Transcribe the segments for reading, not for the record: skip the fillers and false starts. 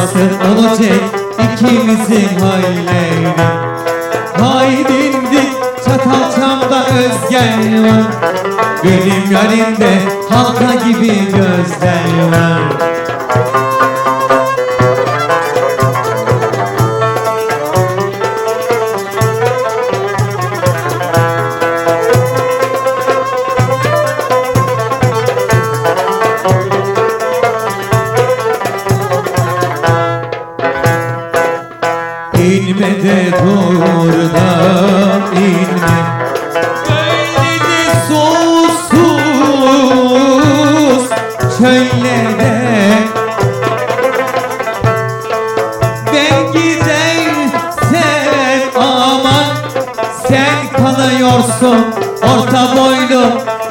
Nasıl olacak ikimizin halleri? Haydindik Çatalçam'da Özgen var, benim yarimde halka gibi gözler var. İnme de doğrudan inme, böyle de susuz çöllerde. Ben gidersem aman, sen kalıyorsun orta boylu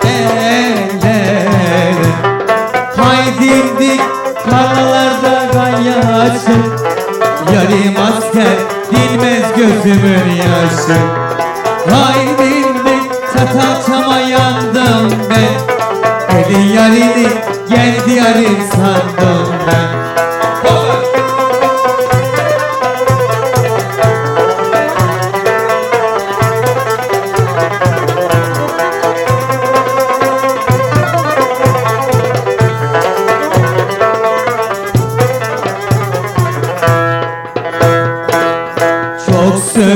eller. Haydindik karlarda ganyaşı, yarim asker dinmez gözümün yaşı. Haydindik Çatalçam'a yandım ben, eli yarini geldi yarim sandım ben. Çok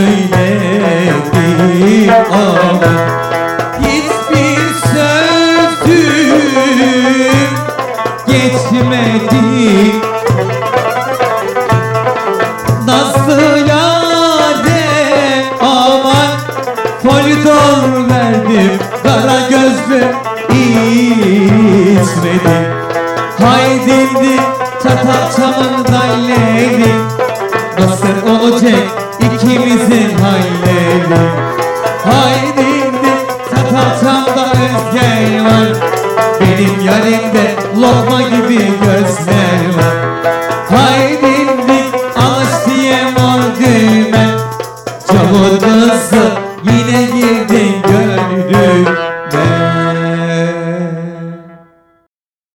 söyledim ama hiçbir sözüm geçmedi. Nazlı yâre aman, koridor verdim, kara gözlü içmedi. Haydindik Çatalçam'ın dalleri, nasıl olacak ikimizin halleri? Haydindik Çatalçam'da Özgen var, benim yarimde lokma gibi gözler var. Haydindik alış diye mor düğmen, çamur kızı yine